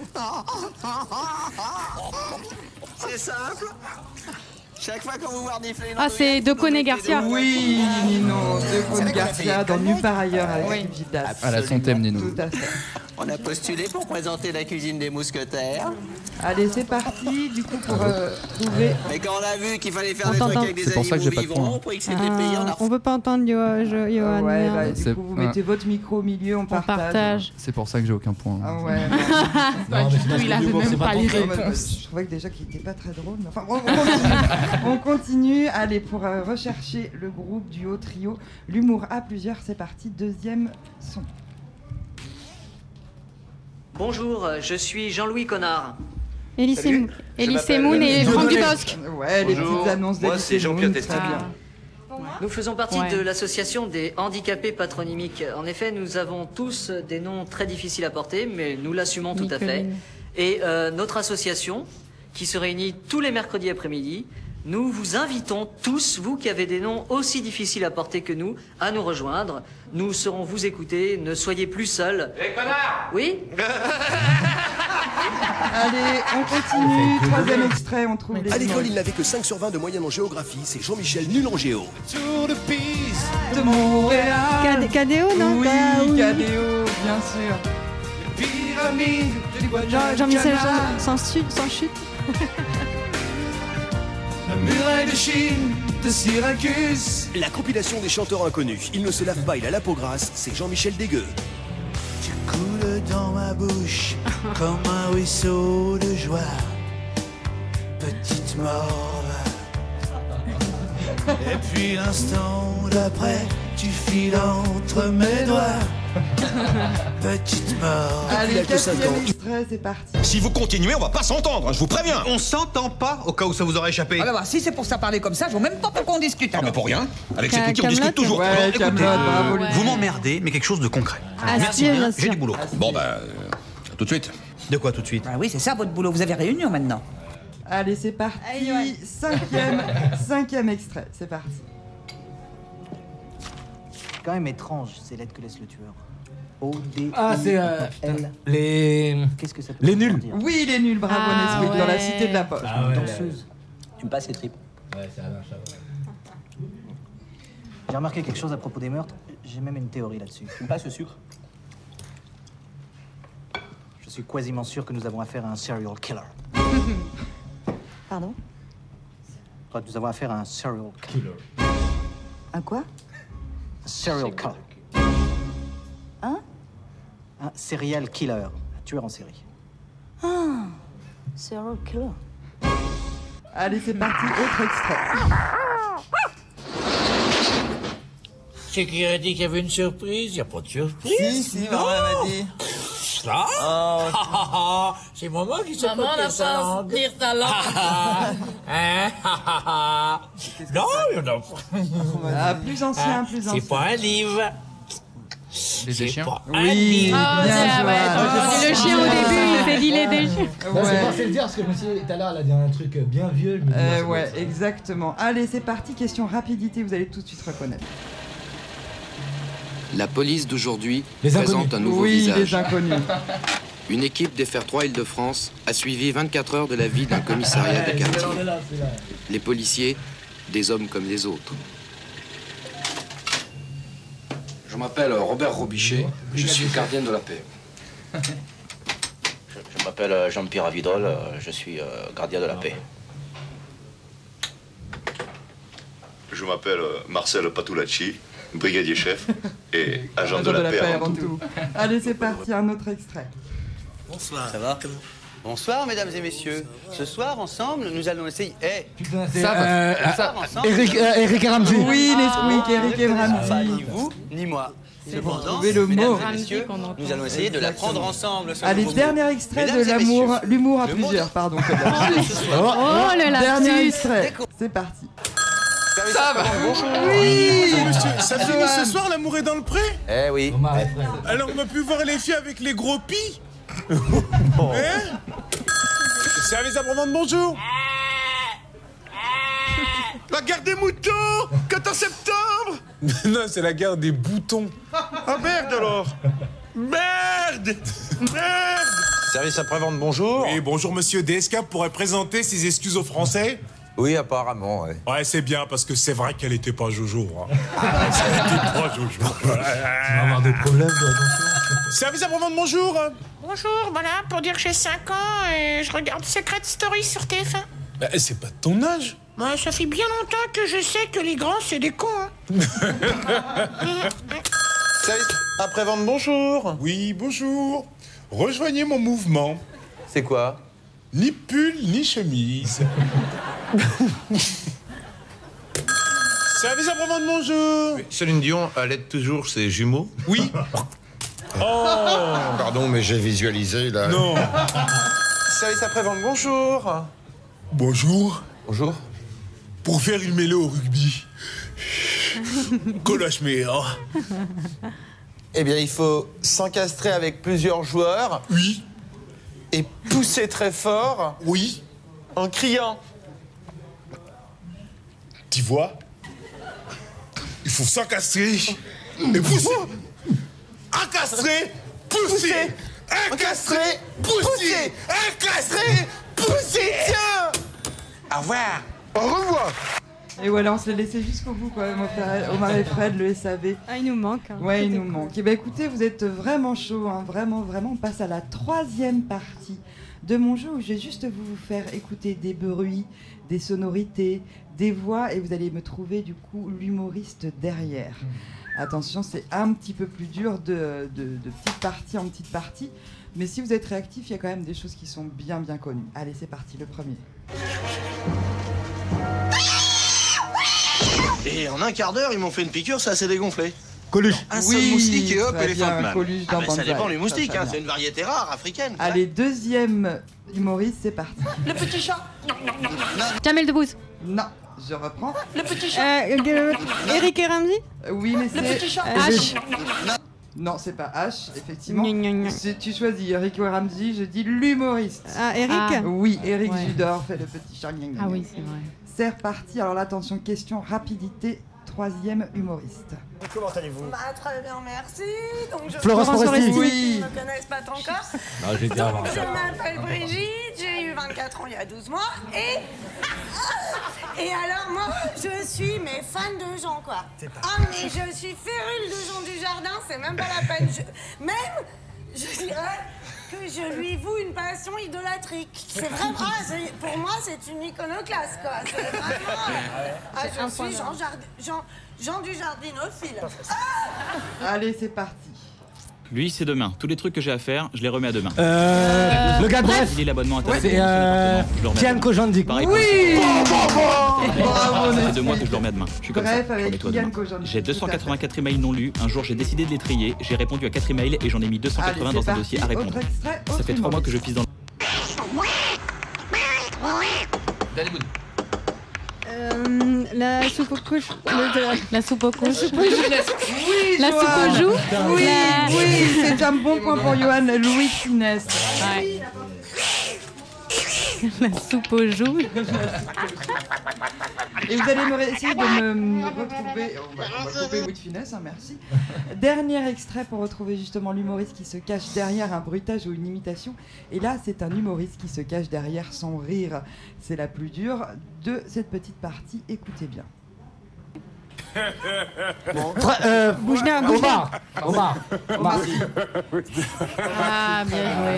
C'est simple. Chaque fois qu'on vous voit nifler. Ah, c'est Deconé Garcia. Oui, Ninon, Deconé Garcia dans Nulle part ailleurs avec Gildas. Elle a son thème, Ninon. Tout à fait. On a postulé pour présenter la cuisine des mousquetaires. Allez, c'est parti, du coup, pour trouver... Mais quand on a vu qu'il fallait faire des trucs avec des animaux vivants, pour X et pays, on veut pas entendre Johan. Ouais, bah, du coup, vous mettez votre micro au milieu, on partage. C'est pour ça que j'ai aucun point. Ah ouais. Non, mais il avait même pas les réponses. Je trouvais que déjà qu'il était pas très drôle. Mais enfin, on continue. Allez, pour rechercher le groupe, duo, trio, l'humour à plusieurs, c'est parti. Deuxième son. Bonjour, je suis Jean-Louis Connard. Elie Semoun et Franck Dubosc. Ouais, les petites annonces d'Elie Semoun. Moi, c'est Jean-Pierre Testaglia. Nous faisons partie de l'association des handicapés patronymiques. En effet, nous avons tous des noms très difficiles à porter, mais nous l'assumons tout à fait. Et notre association, qui se réunit tous les mercredis après-midi, nous vous invitons tous, vous qui avez des noms aussi difficiles à porter que nous, à nous rejoindre. Nous saurons vous écouter, ne soyez plus seuls. Hé, connard! Oui? Allez, on continue. Troisième extrait, on trouve les... À l'école, il n'avait que 5 sur 20 de moyenne en géographie. C'est Jean-Michel nul en géo. Tour de piste de Montréal. Cadéo, non? Oui, Cadéo, bien sûr. Pyramide. Jean-Michel sans chute. La muraille de Chine, de Syracuse. La compilation des chanteurs inconnus. Il ne se lave pas, il a la peau grasse. C'est Jean-Michel Dégueu. Tu coules dans ma bouche comme un ruisseau de joie. Petite morve. Et puis l'instant d'après, tu files entre mes doigts. Petite mort. Allez, quatrième extrait, c'est parti. Si vous continuez, on va pas s'entendre, je vous préviens. On s'entend pas, au cas où ça vous aurait échappé. Ah bah si c'est pour ça parler comme ça, je vois même pas pour qu'on discute. Ah bah pour rien. Avec cet outil, on discute toujours. Ouais, alors, écoutez, bravo, vous m'emmerdez, mais quelque chose de concret. Merci bien, j'ai du boulot. Bon bah, tout de suite. De quoi tout de suite? Ah oui, c'est ça votre boulot, vous avez réunion maintenant. Allez, c'est parti. Cinquième extrait, c'est parti. C'est quand même étrange ces lettres que laisse le tueur. O-D-I-L. Ah, c'est les... Qu'est-ce que ça peut les nuls. Oui, les nuls, bravo Nesquik, dans la cité de la poche. Ah ouais, danseuse. Tu me passes les tripes. Ouais, c'est Alain Chabat. J'ai remarqué quelque chose à propos des meurtres. J'ai même une théorie là-dessus. Tu me passes le sucre? Je suis quasiment sûr que nous avons affaire à un serial killer. Pardon? Nous avons affaire à un serial killer. Un quoi? Un serial killer. Hein? Un serial killer. Un tueur en série. Ah, serial killer. Allez, c'est parti, autre extrait. C'est qui a dit qu'il y avait une surprise? Il n'y a pas de surprise. Si, maman m'a dit. Ça? Oh. C'est maman qui s'est Maman n'a pas dire ta langue. Hein? Non, il n'y en a pas. Ah, plus ancien. C'est pas un livre. Les Deschiens? Oui, bien joué. C'est le chien au début, il s'est dit les Deschiens. Non, c'est pas le dire parce que je me suis dit tout à l'heure, elle a dit un truc bien vieux. Ouais, exactement. Allez, c'est parti, question rapidité, vous allez tout de suite reconnaître. La police d'aujourd'hui présente un nouveau visage. visage. Les inconnus. Une équipe des FR3 Île-de-France a suivi 24 heures de la vie d'un commissariat de quartier. Les policiers, des hommes comme les autres. Je m'appelle Robert Robichet, je suis gardien de la paix. Je Je m'appelle Jean-Pierre Avidol, je suis gardien de la paix. Je m'appelle Marcel Patulacci, brigadier chef et agent de la paix avant tout. Allez, c'est parti, un autre extrait. Bonsoir. Ça va? Bonsoir, mesdames et messieurs. Ce soir, ensemble, nous allons essayer... Eric et Ramsey. Oui, Nesquik, Eric et Ramsey. Pas ni vous, ni moi. Cependant, le mot. mesdames et messieurs, nous allons essayer de l'apprendre ensemble. Allez, dernier extrait de l'amour, l'humour à plusieurs, pardon. Oh, le Dernier lapsus. extrait, c'est parti. Ça va. Bonjour. Oui, monsieur, ça finit ce soir, l'amour est dans le pré? Eh oui. Alors on va plus voir les filles avec les gros pis? Hein? Service après-vente, bonjour. La guerre des moutons, 14 septembre. Non, c'est la guerre des boutons. Ah merde alors. Merde. Service après-vente, bonjour. Oui, bonjour monsieur. DSK pourrait présenter ses excuses aux Français? Oui, apparemment, ouais. Ouais, c'est bien, parce que c'est vrai qu'elle était pas Jojo. Hein. Elle était pas Jojo. Tu vas avoir des problèmes, toi, attention. Service après-vente, bonjour. Bonjour, voilà, pour dire que j'ai 5 ans et je regarde Secret Story sur TF1. Bah, c'est pas de ton âge. Moi, ça fait bien longtemps que je sais que les grands, c'est des cons. Hein. Service après-vente, bonjour. Oui, bonjour. Rejoignez mon mouvement. C'est quoi? Ni pull, ni chemise. Service après-vente, bonjour. Céline Dion allait toujours ses jumeaux? Oui. Oh. Pardon, mais j'ai visualisé là. Non. Service après-vente, bonjour. Bonjour. Bonjour. Pour faire une mêlée au rugby. Coloche meilleur. Eh bien, il faut s'encastrer avec plusieurs joueurs. Oui. Et pousser très fort. Oui. En criant. Tu vois? Il faut s'encastrer et pousser. Encastrer, pousser. Encastrer, pousser. Encastrer, pousser. Tiens. Au revoir. Au revoir. Et voilà, on se l'a laissé jusqu'au bout quand même, Omar et Fred, le SAV. Ah, il nous manque. Hein. Ouais, il nous manque. Et ben écoutez, vous êtes vraiment chaud, hein, vraiment. On passe à la 3e partie de mon jeu où je vais juste vous faire écouter des bruits, des sonorités, des voix et vous allez me trouver du coup l'humoriste derrière. Attention, c'est un petit peu plus dur de petite partie en petite partie, mais si vous êtes réactif, il y a quand même des choses qui sont bien connues. Allez, c'est parti, le premier. Et en un quart d'heure, ils m'ont fait une piqûre, ça s'est dégonflé. Coluche. Un seul moustique et hop, très éléphant man. Coluche Ah dans ben, ça Banzai. dépend du moustique, Très hein, bien. c'est une variété rare, africaine. Allez, 2e humoriste, c'est parti. Le petit chat. Jamel Debbouze. Non, je reprends. Le petit chat. Eric et Ramsey. Oui, mais Le petit chat. H. Non, c'est pas H, effectivement. Si tu choisis Eric ou Ramsey, je dis l'humoriste. Ah, Eric. Oui, Eric Ouais. Judor fait le petit chat. Ah oui, c'est vrai. C'est reparti. Alors là, attention, question rapidité. 3e humoriste. Comment allez-vous? Bah, très bien, merci. Donc, je Florence Foresti. Oui. ne me connaissent pas encore. Non, j'ai dit avant. Je m'appelle Brigitte, j'ai eu 24 ans il y a 12 mois et alors moi je suis fan de Jean quoi. Ah mais je suis férule de Jean Dujardin, c'est même pas la peine. Je dirais que je lui voue une passion idolâtrique. C'est vraiment, pour moi c'est une iconoclaste quoi. C'est vraiment, je suis Jean Dujardinophile. Allez, c'est parti. Lui, c'est demain. Tous les trucs que j'ai à faire, je les remets à demain. Le gars de Bref. Il est l'abonnement à ta C'est Kian Kojandi. Oui. Bravo, Ça fait 2 mois que je le remets à demain. Je suis comme Bref, ça. avec Remets-toi Kian demain. Kojandi. J'ai 284 emails non lus. Un jour, j'ai décidé de les trier. J'ai répondu à 4 emails et j'en ai mis 280 Allez, c'est dans un parti. dossier à répondre. Autre extrait, Ça fait 3 mois que je pisse dans le... La soupe aux couches. La soupe aux couches. Oui, La soupe Johan. aux joues. Oui, La- oui, c'est un bon point pour Johan Louis Finesse. Ouais. La soupe aux joues. Et vous allez essayer de me retrouver. On va couper Louis de Finesse, hein, merci. Dernier extrait pour retrouver justement l'humoriste qui se cache derrière un bruitage ou une imitation. Et là, c'est un humoriste qui se cache derrière son rire. C'est la plus dure de cette petite partie. Écoutez bien. Omar. Ah, bien joué.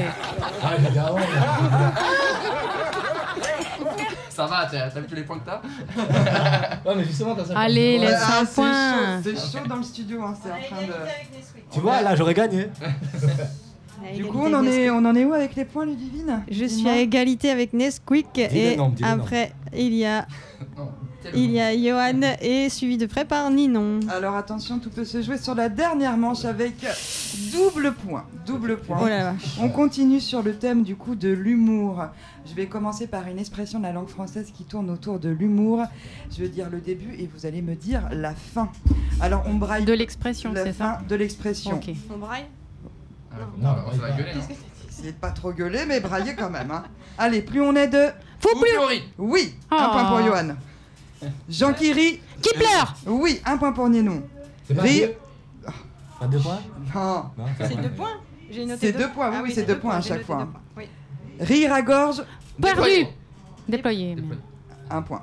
Ça va, t'as vu tous les points que t'as? Ouais, mais justement, t'as ça. Allez, laisse un point. C'est chaud dans le studio, hein, c'est en train de... Tu vois, là, j'aurais gagné. Du coup, on en est où avec les points, Ludivine? Je suis à égalité avec Nesquik et après il y a Johan et suivi de près par Ninon. Alors attention, tout peut se jouer sur la dernière manche avec double point. Oh la vache. On continue sur le thème du coup de l'humour. Je vais commencer par une expression de la langue française qui tourne autour de l'humour. Je vais dire le début et vous allez me dire la fin. Alors on braille de l'expression, la c'est fin ça? de l'expression. Ok. On braille? Non, ça va gueuler. Essayez de pas trop gueuler, mais brailler quand même. Hein. Allez, plus on est de... Foupluri. Oui, un point pour Johan. Jean qui rit. Qui pleure. Oui, un point pour Ninon. C'est pas Rire. Pas 2 points? Non. C'est 2 points. J'ai noté C'est 2 points, oui, c'est 2 points à chaque fois. Oui. Rire à gorge. Perdu. Déployé. 1 point.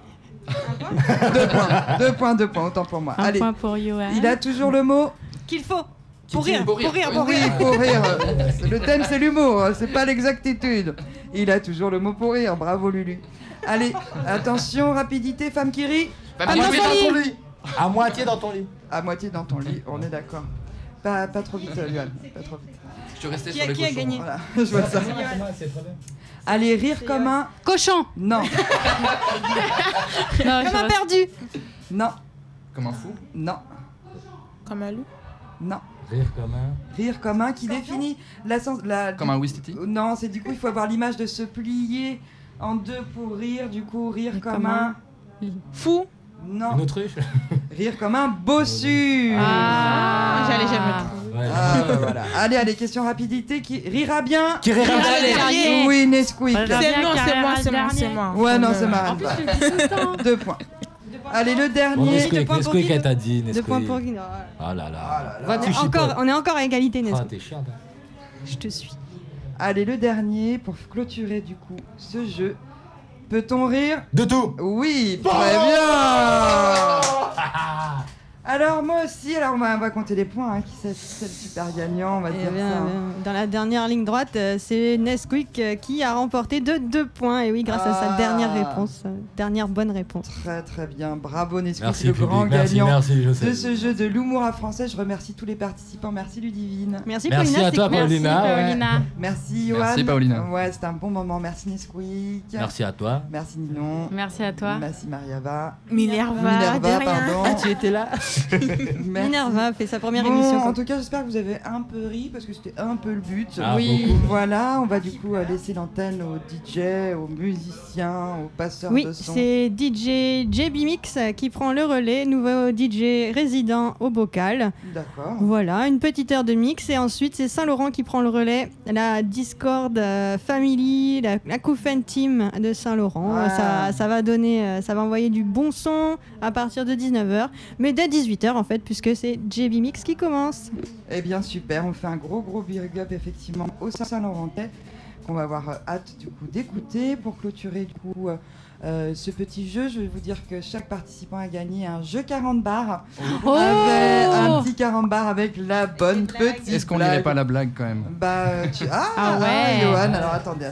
2 points, autant pour moi. Un Allez. point pour Johan. Il a toujours le mot Qu'il faut. Pour rire. Oui, pour rire. Le thème, c'est l'humour, c'est pas l'exactitude. Il a toujours le mot pour rire. Bravo, Lulu. Allez, attention, rapidité, femme qui rit. Dans ton lit. À moitié dans ton lit. À moitié dans ton lit, on est d'accord. Pas trop vite, Luan. Pas trop vite. Je te restais sur les Qui a cochons. gagné? Voilà, je vois ça. Allez, rire comme un... Cochon. Non. Comme un perdu. Non. Comme un fou. Non. Comme un loup. Non. Rire comme un... Rire comme un qui définit la... Comme un Wistiti. Non, c'est du coup, il faut avoir l'image de se plier en deux pour rire. Du coup, rire comme un... Fou. Non. Une autruche. Rire comme un bossu. Ah, j'allais jamais le trouver. Ouais. Ah, voilà. Allez, question rapidité. Qui rira bien? Qui rira bien. Oui, Nesquik. C'est moi. Ouais, non, c'est marrant. En plus, tu le dis tout le temps. 2 points. Allez, le Bon, dernier. Nesquik, elle t'a dit, 2 Nesquik. points pour Guy. Ah là là. On est encore à égalité, Ah, Nesquik. t'es chiante. Je te suis. Allez, le dernier pour clôturer du coup ce jeu. Peut-on rire de tout? Oui, très bien. Alors moi aussi, on va compter les points, hein, qui c'est le super gagnant, on va dire bien, ça. bien. Dans la dernière ligne droite, c'est Nesquik qui a remporté de 2 points. Et oui, grâce à sa dernière réponse, dernière bonne réponse. Très très bien, bravo Nesquik, Merci, le public. grand Merci, gagnant merci, je sais. de ce jeu de l'humour à français. Je remercie tous les participants, merci Ludivine. Merci Merci Paulina. à toi, c'était cool. Paulina. Merci, ouais. Paulina. Merci Johan. Merci, Paulina. Ouais, c'était un bon moment, merci Nesquik. Merci à toi. Merci Ninon. Merci à toi. Merci Mariava. Minerva, de rien. pardon. Ah, tu étais là? Merci. Minerva fait sa première Bon, émission. en tout cas, j'espère que vous avez un peu ri parce que c'était un peu le but. Ah, oui. beaucoup. Voilà, on va du coup laisser l'antenne aux DJ, aux musiciens, aux passeurs Oui, de son. c'est DJ JB Mix qui prend le relais, nouveau DJ résident au bocal. D'accord. Voilà, une petite heure de mix et ensuite c'est Saint-Laurent qui prend le relais, la Discord Family, la Koufen Team de Saint-Laurent. Ah. Ça va donner, ça va envoyer du bon son à partir de 19h, mais dès 18h en fait, puisque c'est JB Mix qui commence. Eh bien, super, on fait un gros big up effectivement au Saint-Laurentais qu'on va avoir hâte du coup d'écouter. Pour clôturer du coup ce petit jeu, je vais vous dire que chaque participant a gagné un jeu 40 bars. Oh avec un petit 40 bars avec la bonne petite Est-ce qu'on blague. lirait pas la blague quand même? Ah ouais. Johan, alors attendez.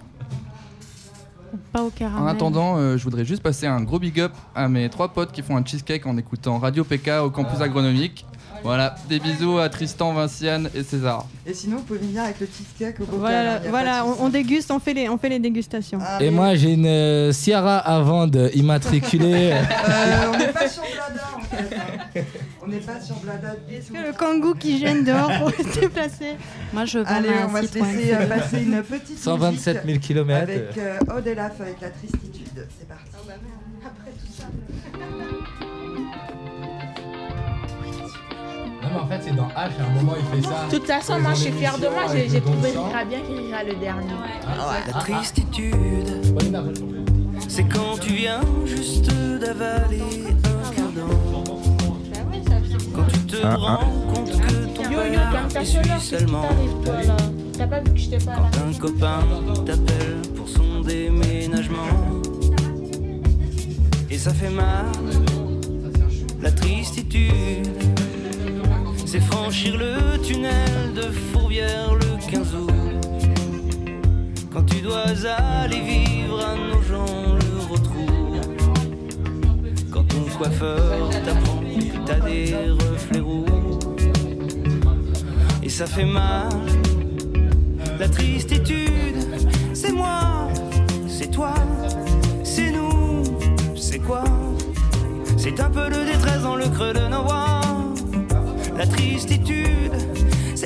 Pas au caramel. En attendant, je voudrais juste passer un gros big up à mes 3 potes qui font un cheesecake en écoutant Radio PK au campus agronomique. Voilà, des bisous à Tristan, Vinciane et César. Et sinon, vous pouvez venir avec le cheesecake au bocal. Voilà, on déguste, on fait les dégustations. Et moi, j'ai une Sierra à vendre immatriculée. On n'est pas sur Blada en fait. Hein. On n'est pas sur Blada. Est-ce que le kangou qui gêne dehors pour se déplacer? Moi, je vends Allez, un on va se Citroën. laisser passer une petite 127 000 km. avec Odelaf avec la tristitude. C'est parti. Après tout ça. Non, mais en fait, c'est dans H, à un moment, il fait ça. De toute façon, moi, je suis fière de moi. J'ai trouvé Rira bien qui rira le dernier. La tristitude, c'est quand tu viens juste d'avaler un cure-dent. Quand tu te rends compte que ton père est suisse seulement. T'as pas vu que je t'ai pas là? Quand un copain t'appelle pour son déménagement. Et ça fait mal, La tristitude, c'est franchir le tunnel de Fourvière le 15 août. Quand tu dois aller vivre à Nogent le retrouve. Quand ton coiffeur t'apprend que t'as des reflets roux. Et ça fait mal. La tristitude, c'est moi, c'est toi, c'est nous, c'est quoi? C'est un peu de détresse dans le creux de nos voix. La tristitude, c'est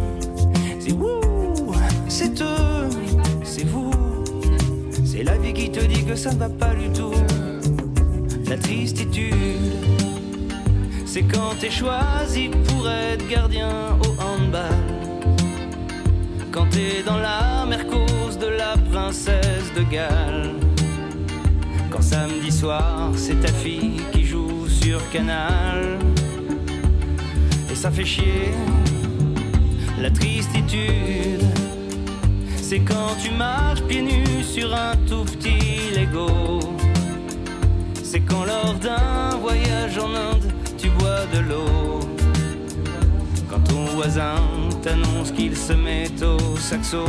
vous, c'est eux, c'est vous. C'est la vie qui te dit que ça ne va pas du tout. La tristitude, c'est quand t'es choisi pour être gardien au handball. Quand t'es dans la mercose de la princesse de Galles. Quand samedi soir, c'est ta fille qui joue sur Canal. Et ça fait chier. La tristitude, c'est quand tu marches pieds nus sur un tout petit Lego. C'est quand lors d'un voyage en Inde, tu bois de l'eau. Quand ton voisin t'annonce qu'il se met au saxo.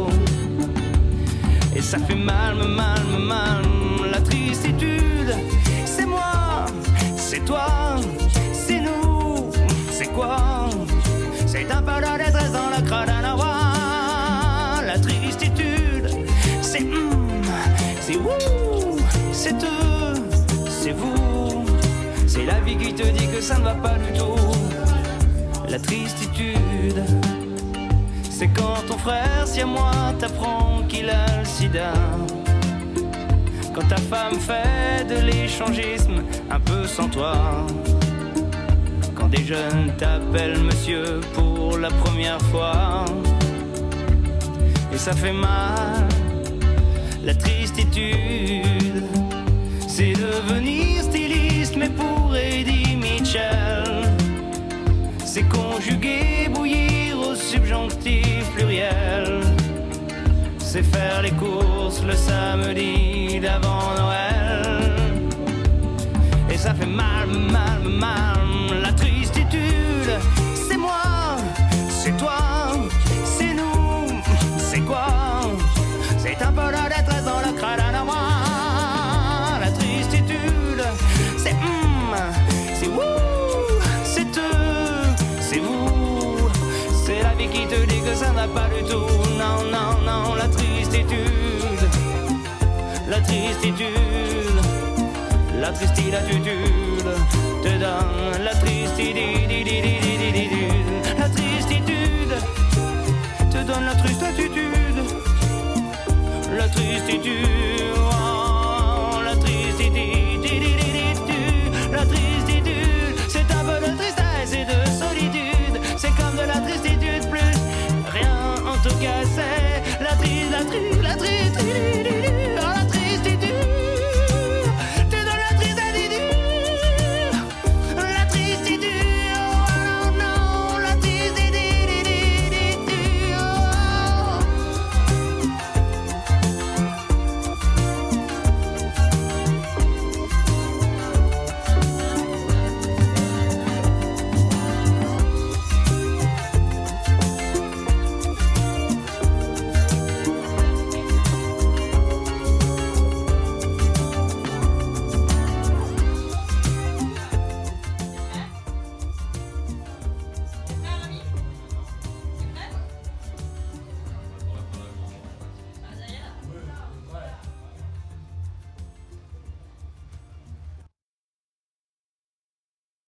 Et ça fait mal, la tristitude. C'est moi, c'est toi, c'est nous, c'est quoi? C'est un peu de détresse dans la crâne à voir. La tristitude, c'est vous, c'est eux, c'est vous. C'est la vie qui te dit que ça ne va pas du tout. La tristitude, c'est quand ton frère, si à moi, t'apprend qu'il a le sida. Quand ta femme fait de l'échangisme un peu sans toi. Quand des jeunes t'appellent monsieur pour la première fois. Et ça fait mal. La tristitude, c'est devenir styliste mais pour Eddie Mitchell. C'est conjuguer, bouillir au subjonctif pluriel. C'est faire les courses le samedi d'avant Noël. Et ça fait mal. La tristitude, c'est moi, c'est toi, c'est nous, c'est quoi? C'est un peu de détresse dans la crâne à moi. La tristitude, c'est vous, c'est eux, c'est vous. C'est la vie qui te dit que ça ne va pas du tout. Non, la tristitude, la tristitude, la tristitude te donne la tristitude. La tristitude te donne la tristitude. La tristitude.